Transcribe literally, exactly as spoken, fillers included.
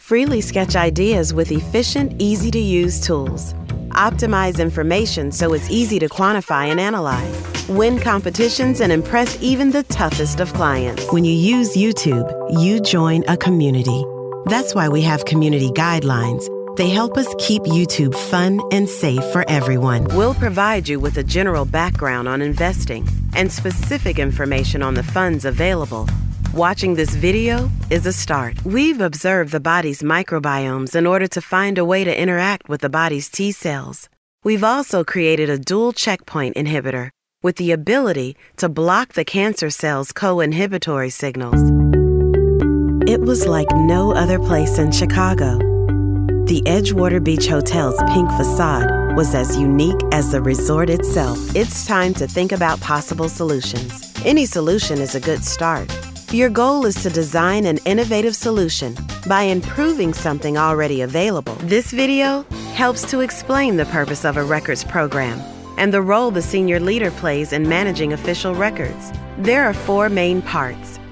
Freely sketch ideas with efficient, easy-to-use tools. Optimize information so it's easy to quantify and analyze. Win competitions and impress even the toughest of clients. When you use YouTube, you join a community. That's why we have community guidelines. They help us keep YouTube fun and safe for everyone. We'll provide you with a general background on investing and specific information on the funds available. Watching this video is a start. We've observed the body's microbiomes in order to find a way to interact with the body's T cells. We've also created a dual checkpoint inhibitor with the ability to block the cancer cell's co-inhibitory signals. It was like no other place in Chicago. The Edgewater Beach Hotel's pink facade was as unique as the resort itself. It's time to think about possible solutions. Any solution is a good start. Your goal is to design an innovative solution by improving something already available. This video helps to explain the purpose of a records program and the role the senior leader plays in managing official records. There are four main parts: